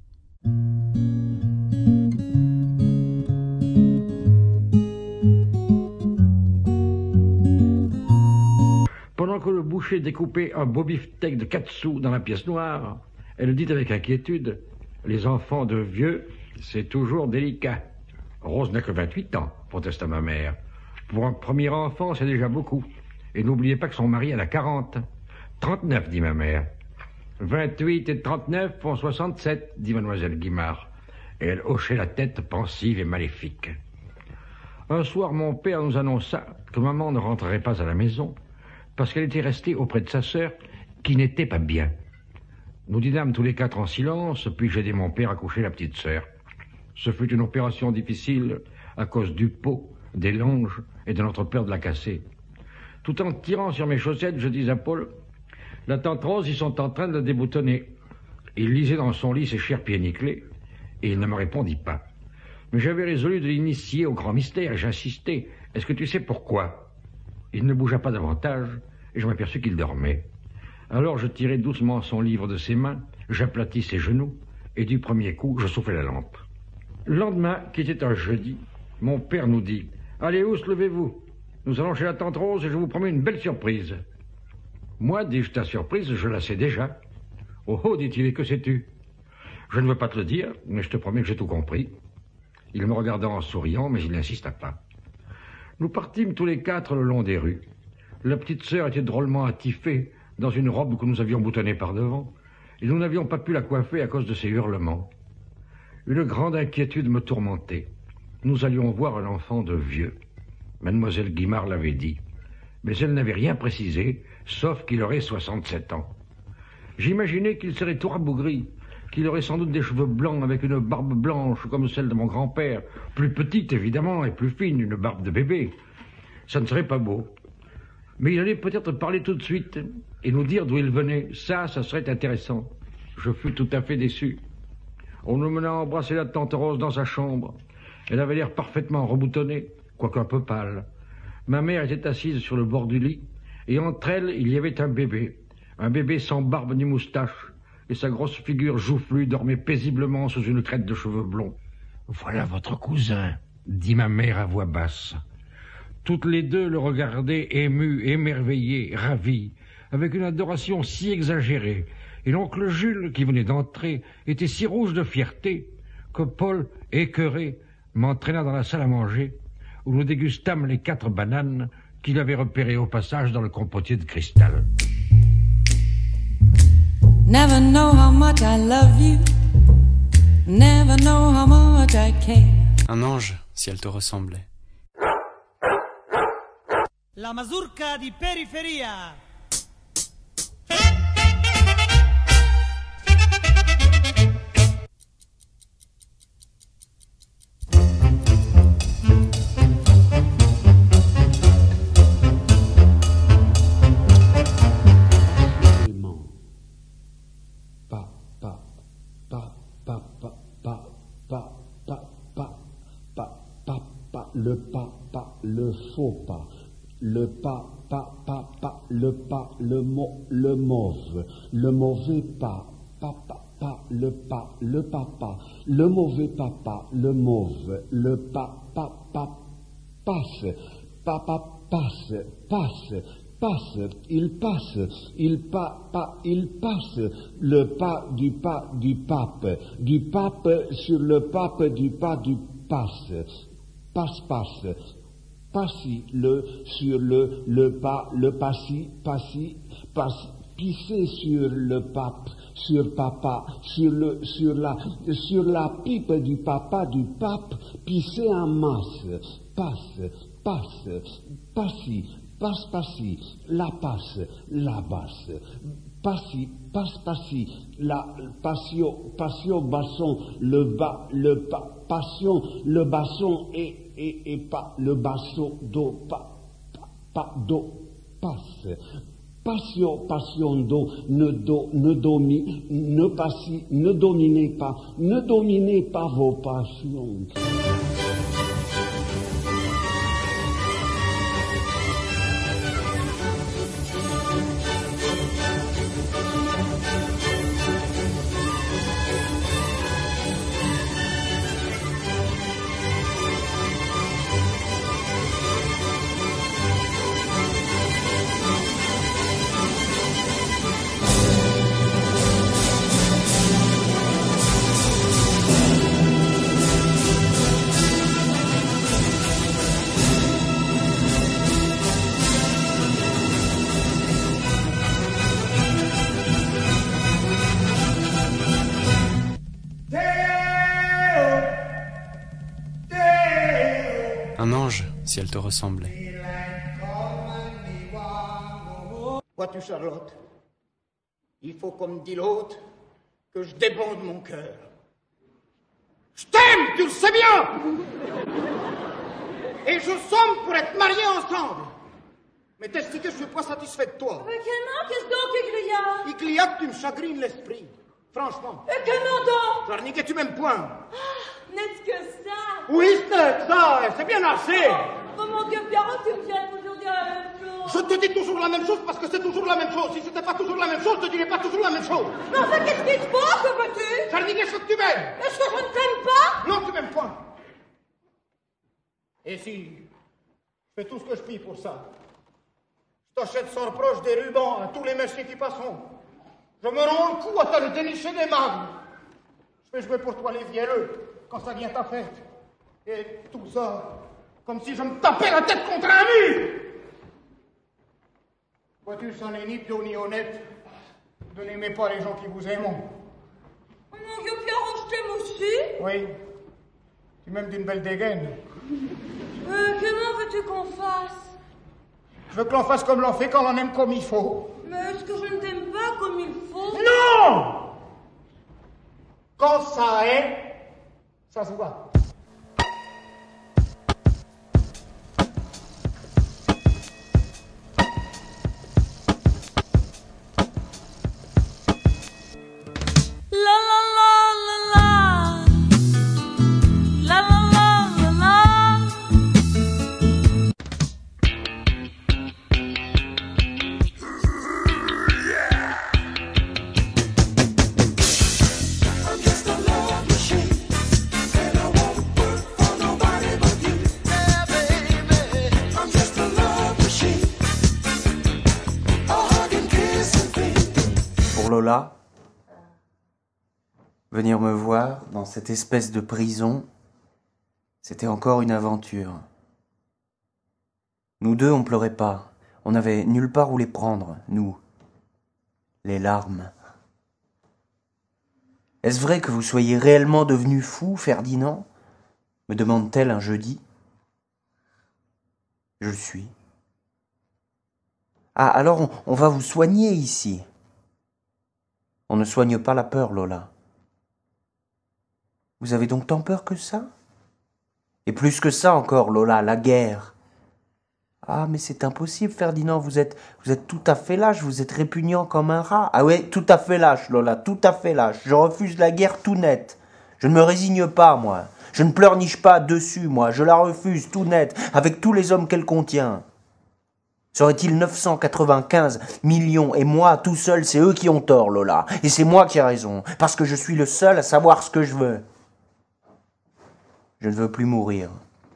Pendant que le boucher découpait un beau beefsteak de quatre sous dans la pièce noire, elle dit avec inquiétude: « Les enfants de vieux, c'est toujours délicat. Rose n'a que vingt-huit ans, protesta ma mère. Pour un premier enfant, c'est déjà beaucoup. Et n'oubliez pas que son mari en a quarante. trente-neuf, dit ma mère. vingt-huit et trente-neuf font soixante-sept, dit mademoiselle Guimard. Et elle hochait la tête pensive et maléfique. Un soir, mon père nous annonça que maman ne rentrerait pas à la maison parce qu'elle était restée auprès de sa sœur qui n'était pas bien. Nous dînâmes tous les quatre en silence, puis j'ai aidé mon père à coucher la petite sœur. Ce fut une opération difficile à cause du pot, des longes et de notre peur de la casser. Tout en tirant sur mes chaussettes, je dis à Paul: « La tante Rose, ils sont en train de la déboutonner. » Il lisait dans son lit ses chers pieds nickelés, et il ne me répondit pas. Mais j'avais résolu de l'initier au grand mystère, et j'insistais. « Est-ce que tu sais pourquoi ?» Il ne bougea pas davantage, et je m'aperçus qu'il dormait. Alors je tirai doucement son livre de ses mains, j'aplatis ses genoux, et du premier coup, je soufflai la lampe. Le lendemain, qui était un jeudi, mon père nous dit: « Allez, Ous, levez-vous. Nous allons chez la tante Rose et je vous promets une belle surprise. » Moi, dis-je, ta surprise, je la sais déjà. « Oh, oh, dit-il, et que sais-tu ?»« Je ne veux pas te le dire, mais je te promets que j'ai tout compris. » Il me regarda en souriant, mais il n'insista pas. Nous partîmes tous les quatre le long des rues. La petite sœur était drôlement attifée dans une robe que nous avions boutonnée par devant, et nous n'avions pas pu la coiffer à cause de ses hurlements. Une grande inquiétude me tourmentait. Nous allions voir un enfant de vieux. Mademoiselle Guimard l'avait dit, mais elle n'avait rien précisé, sauf qu'il aurait soixante-sept ans. J'imaginais qu'il serait tout rabougri, qu'il aurait sans doute des cheveux blancs avec une barbe blanche comme celle de mon grand-père, plus petite évidemment et plus fine, une barbe de bébé. Ça ne serait pas beau. Mais il allait peut-être parler tout de suite et nous dire d'où il venait. Ça, ça serait intéressant. Je fus tout à fait déçu. On nous mena embrasser la tante Rose dans sa chambre. Elle avait l'air parfaitement reboutonnée, quoique un peu pâle. Ma mère était assise sur le bord du lit, et entre elles, il y avait un bébé. Un bébé sans barbe ni moustache, et sa grosse figure joufflue dormait paisiblement sous une crête de cheveux blonds. « Voilà votre cousin, » dit ma mère à voix basse. Toutes les deux le regardaient émues, émerveillées, ravies, avec une adoration si exagérée, et l'oncle Jules, qui venait d'entrer, était si rouge de fierté que Paul, écœuré, m'entraîna dans la salle à manger, où nous dégustâmes les quatre bananes qu'il avait repérées au passage dans le compotier de cristal. Never know how much I love you. Never know how much I care. Un ange, si elle te ressemblait. La mazurka di periferia. Le pas, pas, le faux pas, le pas, pas, pas, pas, le pas, le mo, le mauve, le mauvais pas, pas, pas, pas, le pas, le papa, le mauvais papa, le mauve, le pas, pas, pas, passe, papa, passe, passe, passe, il passe, il pas, pas, il passe, le pas du pas du pape, du pape sur le pape du pas du passe, passe, passe, passi, le, sur le, le pas, le passi, passi, passi, pisser sur le pape, sur papa, sur le, sur la, sur la pipe du papa du pape, pisser en masse, passe, passe, passi, passe, passi, la passe, la basse, passi, passe, passi, la passion, passion, basson, le bas, le pas, passion, le basson et, et, et pas, le basson, do, pas, pas, pas, do, passe, passion, passion, do, ne do, ne domi, ne passi, ne dominez pas, ne dominez pas vos passions. Un ange, si elle te ressemblait. Vois-tu, Charlotte, il faut, comme dit l'autre, que je débonde mon cœur. Je t'aime, tu le sais bien. Et je somme pour être mariés ensemble. Mais t'es-ce que je suis pas satisfait de toi? Mais comment? Qu'est-ce donc, Iglia? Iglia, que tu me chagrines l'esprit. Franchement. Et comment donc? Jarni, que tu m'aimes point. Ah, n'est-ce que ça? Oui, c'est ça, c'est bien assez. Oh, oh mon Dieu, Pierrot, tu me viens toujours dire la même chose. Je te dis toujours la même chose parce que c'est toujours la même chose. Si c'était pas toujours la même chose, je te dirais pas toujours la même chose. Mais enfin, qu'est-ce qui te passe, que veux-tu? Jarni, qu'est-ce que tu m'aimes? Est-ce que je ne t'aime pas? Non, tu m'aimes point. Et si je fais tout ce que je puis pour ça, je t'achète sans reproche des rubans à tous les messieurs qui passeront. Je me rends le coup à te le dénicher des mains. Je vais jouer pour toi les vielleux quand ça vient ta fête. Et tout ça, comme si je me tapais la tête contre un mur. Vois-tu, ça n'est ni pieux ni honnête de n'aimer pas les gens qui vous aiment. Oh mon Dieu, Pierrot, je t'aime aussi. Oui, tu m'aimes d'une belle dégaine. Euh, comment veux-tu qu'on fasse? Je veux que l'on fasse comme l'on fait quand l'on aime comme il faut. Mais est-ce que je ne t'aime pas comme il faut? Non! Quand ça est, ça se voit. La la la la la. La la la la la. Pour Lola, venir me voir dans cette espèce de prison, c'était encore une aventure. Nous deux, on pleurait pas. On n'avait nulle part où les prendre, nous. Les larmes. Est-ce vrai que vous soyez réellement devenu fou, Ferdinand? Me demande-t-elle un jeudi. Je le suis. Ah, alors on, on va vous soigner ici. On ne soigne pas la peur, Lola. Vous avez donc tant peur que ça? Et plus que ça encore, Lola, la guerre. Ah, mais c'est impossible, Ferdinand, vous êtes, vous êtes tout à fait lâche, vous êtes répugnant comme un rat. Ah ouais, tout à fait lâche, Lola, tout à fait lâche. Je refuse la guerre tout net. Je ne me résigne pas, moi. Je ne pleurniche pas dessus, moi. Je la refuse, tout net, avec tous les hommes qu'elle contient. Serait-il neuf cent quatre-vingt-quinze millions, et moi, tout seul, c'est eux qui ont tort, Lola. Et c'est moi qui ai raison, parce que je suis le seul à savoir ce que je veux. Je ne veux plus mourir.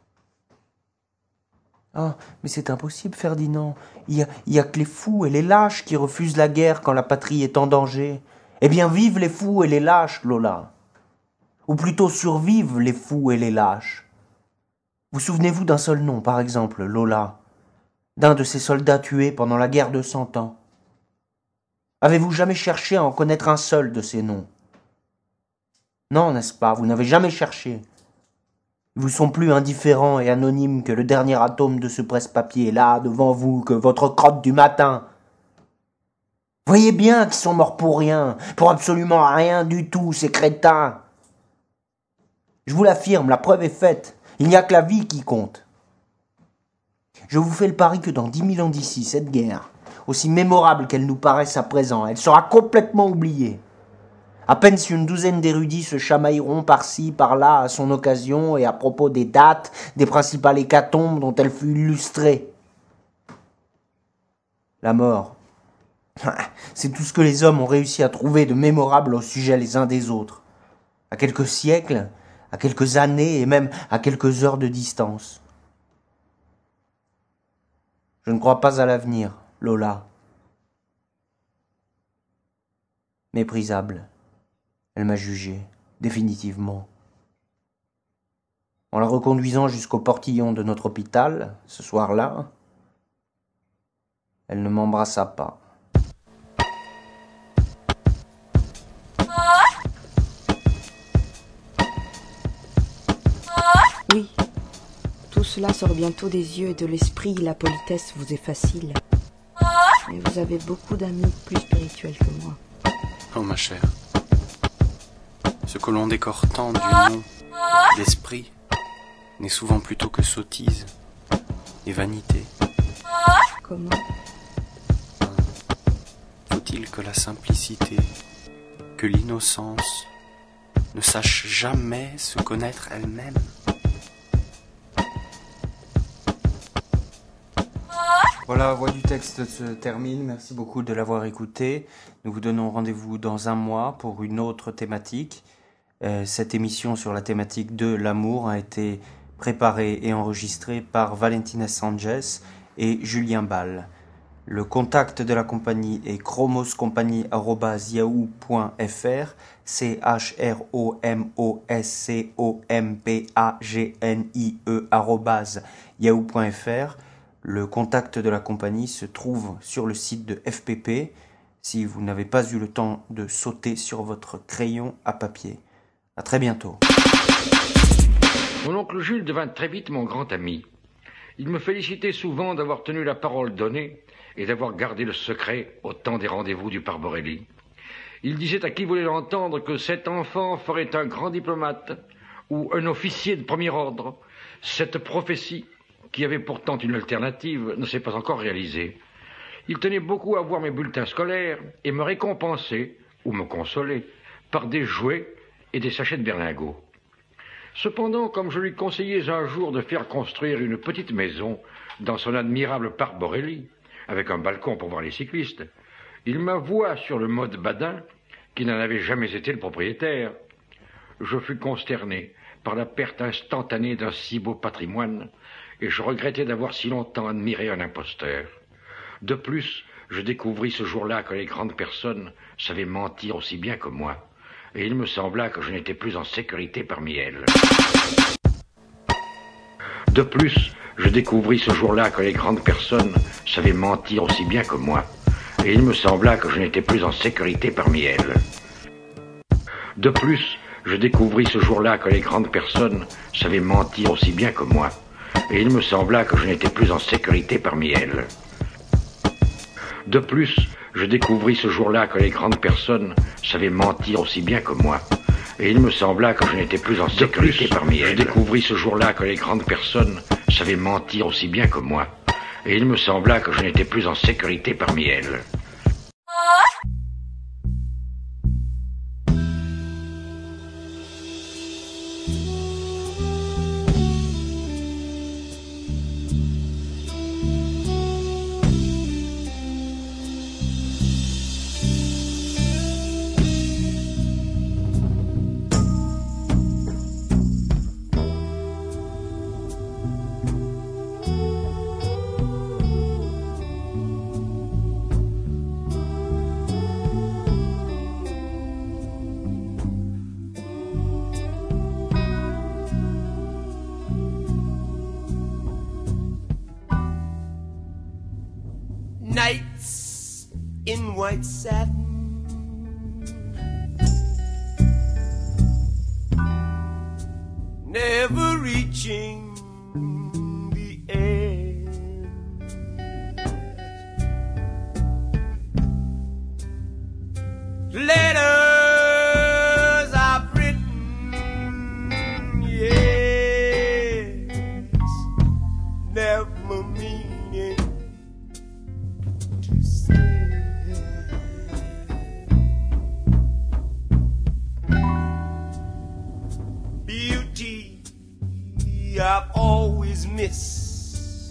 Ah, mais c'est impossible, Ferdinand. Il y a, il y a que les fous et les lâches qui refusent la guerre quand la patrie est en danger. Eh bien, vivent les fous et les lâches, Lola. Ou plutôt survivent les fous et les lâches. Vous souvenez-vous d'un seul nom, par exemple, Lola, d'un de ces soldats tués pendant la guerre de Cent Ans? Avez-vous jamais cherché à en connaître un seul de ces noms? Non, n'est-ce pas? Vous n'avez jamais cherché. Ils vous sont plus indifférents et anonymes que le dernier atome de ce presse-papier, là, devant vous, que votre crotte du matin. Voyez bien qu'ils sont morts pour rien, pour absolument rien du tout, ces crétins. Je vous l'affirme, la preuve est faite. Il n'y a que la vie qui compte. Je vous fais le pari que dans dix mille ans d'ici, cette guerre, aussi mémorable qu'elle nous paraisse à présent, elle sera complètement oubliée. À peine si une douzaine d'érudits se chamailleront par-ci, par-là, à son occasion et à propos des dates, des principales hécatombes dont elle fut illustrée. La mort, c'est tout ce que les hommes ont réussi à trouver de mémorable au sujet les uns des autres, à quelques siècles, à quelques années et même à quelques heures de distance. Je ne crois pas à l'avenir, Lola. Méprisable. Elle m'a jugé, définitivement. En la reconduisant jusqu'au portillon de notre hôpital, ce soir-là, elle ne m'embrassa pas. Oui, tout cela sort bientôt des yeux et de l'esprit, la politesse vous est facile. Mais vous avez beaucoup d'amis plus spirituels que moi. Oh ma chère, ce que l'on décore tant du nom d'esprit n'est souvent plutôt que sottise et vanité. Comment? Faut-il que la simplicité, que l'innocence ne sache jamais se connaître elle-même? Voilà, Voix du texte se termine. Merci beaucoup de l'avoir écouté. Nous vous donnons rendez-vous dans un mois pour une autre thématique. Euh, cette émission sur la thématique de l'amour a été préparée et enregistrée par Valentina Sanchez et Julien Ball. Le contact de la compagnie est chromoscompagnie arobase yahoo point fr, c h r o m o s c o m p a g n i e arobase yahoo point fr. Le contact de la compagnie se trouve sur le site de F P P si vous n'avez pas eu le temps de sauter sur votre crayon à papier. À très bientôt. Mon oncle Jules devint très vite mon grand ami. Il me félicitait souvent d'avoir tenu la parole donnée et d'avoir gardé le secret au temps des rendez-vous du pare Borelli. Il disait à qui voulait l'entendre que cet enfant ferait un grand diplomate ou un officier de premier ordre. Cette prophétie, qui avait pourtant une alternative, ne s'est pas encore réalisée. Il tenait beaucoup à voir mes bulletins scolaires et me récompensait, ou me consolait, par des jouets et des sachets de berlingots. Cependant, comme je lui conseillais un jour de faire construire une petite maison dans son admirable parc Borelli, avec un balcon pour voir les cyclistes, il m'avoua sur le mode badin qu'il n'en avait jamais été le propriétaire. Je fus consterné par la perte instantanée d'un si beau patrimoine, et je regrettais d'avoir si longtemps admiré un imposteur. De plus, je découvris ce jour-là que les grandes personnes savaient mentir aussi bien que moi, et il me sembla que je n'étais plus en sécurité parmi elles. De plus, je découvris ce jour-là que les grandes personnes savaient mentir aussi bien que moi, et il me sembla que je n'étais plus en sécurité parmi elles. De plus, je découvris ce jour-là que les grandes personnes savaient mentir aussi bien que moi, et il me sembla que je n'étais plus en sécurité parmi elles. De plus, je découvris ce jour-là que les grandes personnes savaient mentir aussi bien que moi, et il me sembla que je n'étais plus en sécurité parmi elles. Je découvris ce jour-là que les grandes personnes savaient mentir aussi bien que moi, et il me sembla que je n'étais plus en sécurité parmi elles. white satin. Never reaching the end. Letters I've written, yes, never meaning to say. Beauty I've always missed.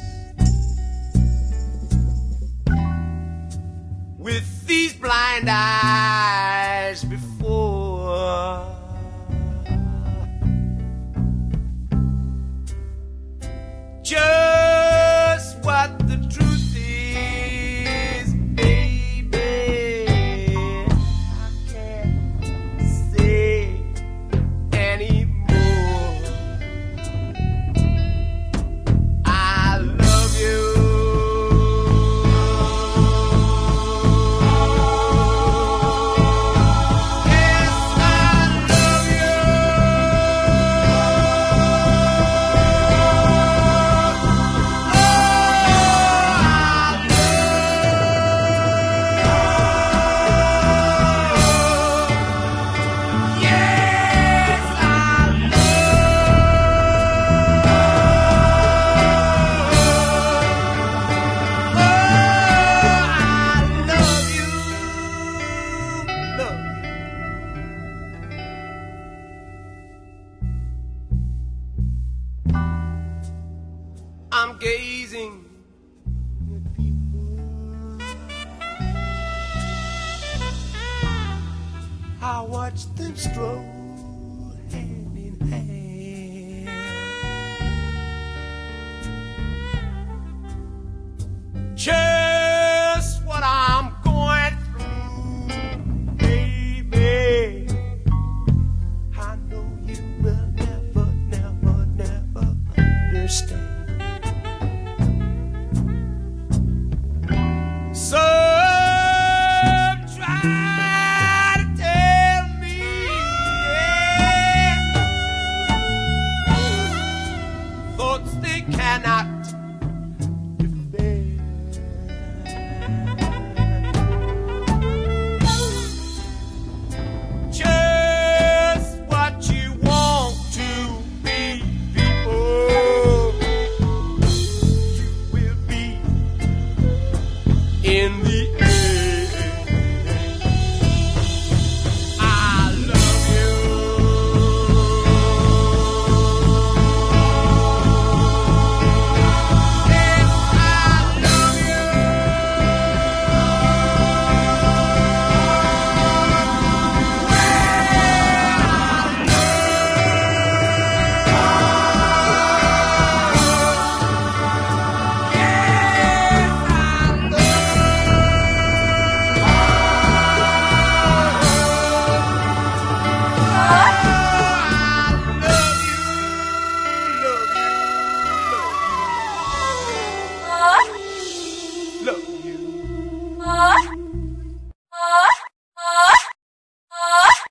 With these blind eyes before, just what the truth is, baby, I can't say anymore. I love you. I'm gazing at people. I watch them stroll